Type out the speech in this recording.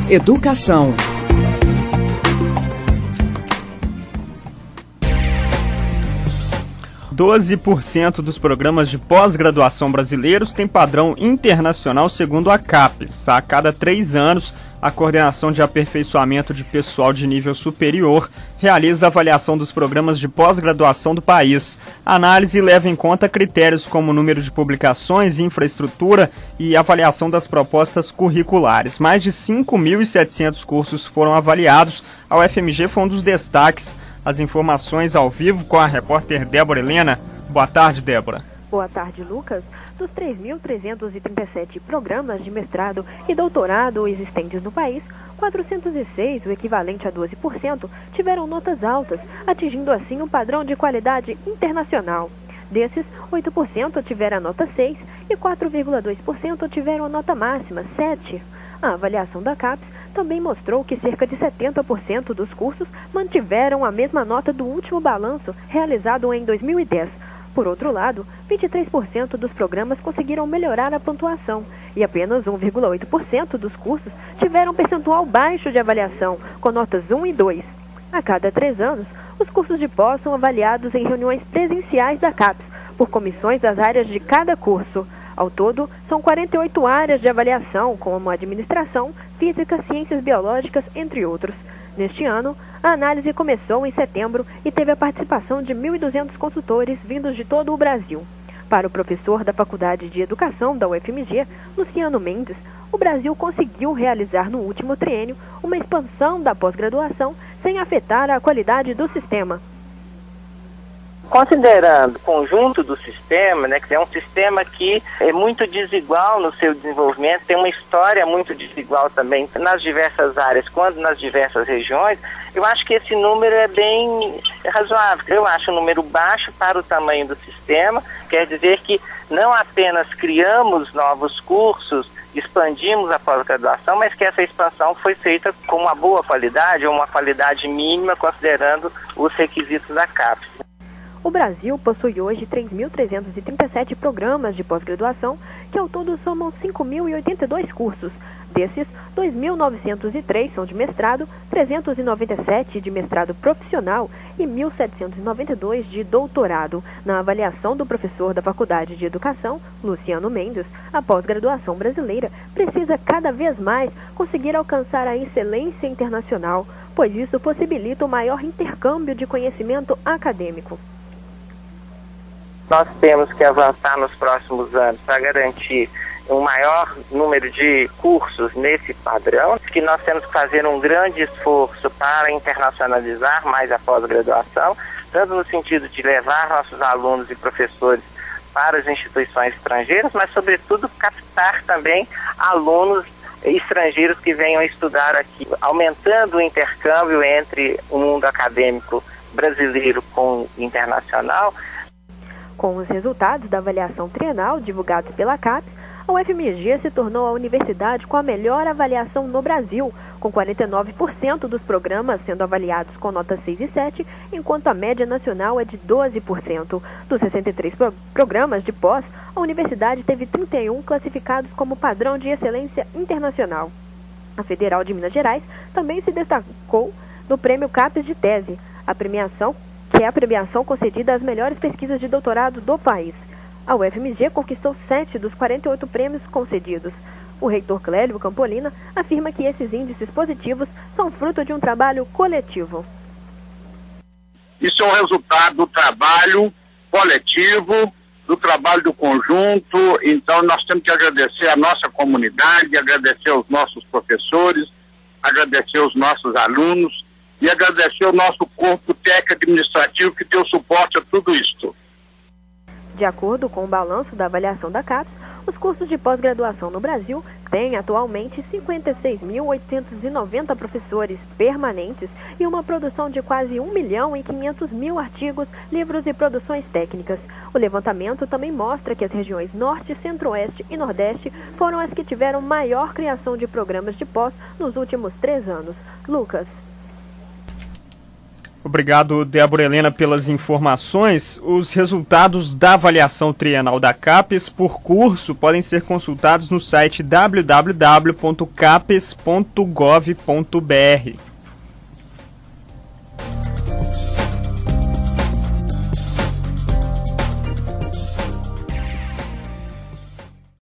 Educação. %12% dos programas de pós-graduação brasileiros têm padrão internacional segundo a CAPES. A cada 3 anos, a Coordenação de Aperfeiçoamento de Pessoal de Nível Superior realiza a avaliação dos programas de pós-graduação do país. A análise leva em conta critérios como número de publicações, infraestrutura e avaliação das propostas curriculares. Mais de 5.700 cursos foram avaliados. A UFMG foi um dos destaques. As informações ao vivo com a repórter Débora Helena. Boa tarde, Débora. Boa tarde, Lucas. Dos 3.337 programas de mestrado e doutorado existentes no país, 406, o equivalente a 12%, tiveram notas altas, atingindo assim um padrão de qualidade internacional. Desses, 8% tiveram a nota 6 e 4,2% tiveram a nota máxima, 7. A avaliação da CAPES também mostrou que cerca de 70% dos cursos mantiveram a mesma nota do último balanço realizado em 2010. Por outro lado, 23% dos programas conseguiram melhorar a pontuação e apenas 1,8% dos cursos tiveram um percentual baixo de avaliação, com notas 1 e 2. A cada 3 anos, os cursos de pós são avaliados em reuniões presenciais da CAPES, por comissões das áreas de cada curso. Ao todo, são 48 áreas de avaliação, como administração, física, ciências biológicas, entre outros. Neste ano, a análise começou em setembro e teve a participação de 1.200 consultores vindos de todo o Brasil. Para o professor da Faculdade de Educação da UFMG, Luciano Mendes, o Brasil conseguiu realizar no último triênio uma expansão da pós-graduação sem afetar a qualidade do sistema. Considerando o conjunto do sistema, que é um sistema que é muito desigual no seu desenvolvimento, tem uma história muito desigual também nas diversas áreas, quanto nas diversas regiões, eu acho que esse número é bem razoável. Eu acho um número baixo para o tamanho do sistema, quer dizer que não apenas criamos novos cursos, expandimos a pós-graduação, mas que essa expansão foi feita com uma boa qualidade, ou uma qualidade mínima, considerando os requisitos da CAPES. O Brasil possui hoje 3.337 programas de pós-graduação, que ao todo somam 5.082 cursos. Desses, 2.903 são de mestrado, 397 de mestrado profissional e 1.792 de doutorado. Na avaliação do professor da Faculdade de Educação, Luciano Mendes, a pós-graduação brasileira precisa cada vez mais conseguir alcançar a excelência internacional, pois isso possibilita o maior intercâmbio de conhecimento acadêmico. Nós temos que avançar nos próximos anos para garantir um maior número de cursos nesse padrão, que nós temos que fazer um grande esforço para internacionalizar mais a pós-graduação, tanto no sentido de levar nossos alunos e professores para as instituições estrangeiras, mas sobretudo captar também alunos estrangeiros que venham estudar aqui, aumentando o intercâmbio entre o mundo acadêmico brasileiro com o internacional. Com os resultados da avaliação trienal divulgados pela CAPES, a UFMG se tornou a universidade com a melhor avaliação no Brasil, com 49% dos programas sendo avaliados com nota 6 e 7, enquanto a média nacional é de 12%. Dos 63 programas de pós, a universidade teve 31 classificados como padrão de excelência internacional. A Federal de Minas Gerais também se destacou no Prêmio CAPES de Tese, que é a premiação concedida às melhores pesquisas de doutorado do país. A UFMG conquistou 7 dos 48 prêmios concedidos. O reitor Clélio Campolina afirma que esses índices positivos são fruto de um trabalho coletivo. Isso é um resultado do trabalho coletivo, do trabalho do conjunto. Então nós temos que agradecer a nossa comunidade, agradecer aos nossos professores, agradecer aos nossos alunos e agradecer ao nosso corpo técnico administrativo que deu suporte a tudo isso. De acordo com o balanço da avaliação da CAPES, os cursos de pós-graduação no Brasil têm atualmente 56.890 professores permanentes e uma produção de quase 1.500.000 artigos, livros e produções técnicas. O levantamento também mostra que as regiões Norte, Centro-Oeste e Nordeste foram as que tiveram maior criação de programas de pós nos últimos 3 anos. Lucas. Obrigado, Débora Helena, pelas informações. Os resultados da avaliação trienal da CAPES por curso podem ser consultados no site www.capes.gov.br.